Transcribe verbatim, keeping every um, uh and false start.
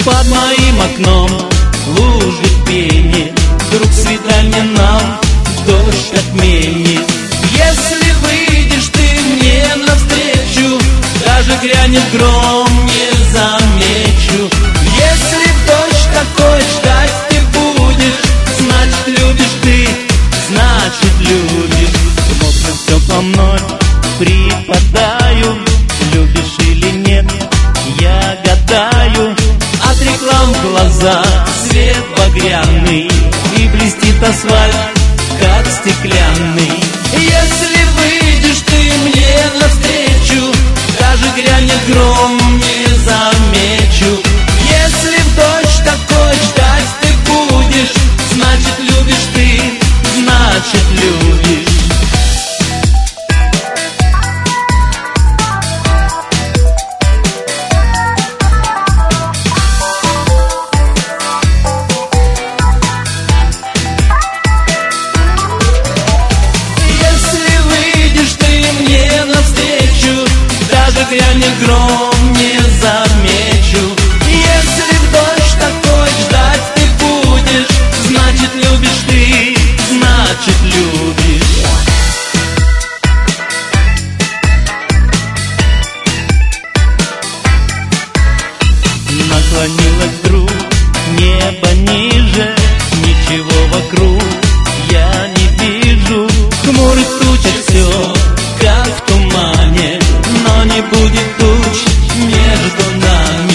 Под моим окном лужи пени, вдруг свидание нам дождь отменит. Если выйдешь ты мне навстречу, даже грянет гром, не замечу. Если в дождь такой ждать ты будешь, значит любишь ты, значит любишь. В мокром теплом ночь припадаю, любишь или нет, я гадаю. От реклам в глаза свет багряный, и блестит асфальт, как стеклянный. Если выйдешь ты мне навстречу, даже грянет гром, не замечу. Если в дождь такой ждать ты будешь, значит любишь ты, значит любишь. Грянет гром, не замечу. Если в дождь такой ждать ты будешь, значит любишь ты, значит любишь. Наклонилась вдруг небо ниже, ничего вокруг я не вижу. Хмурых тучах все, как в тумане, но не будет туч между нами.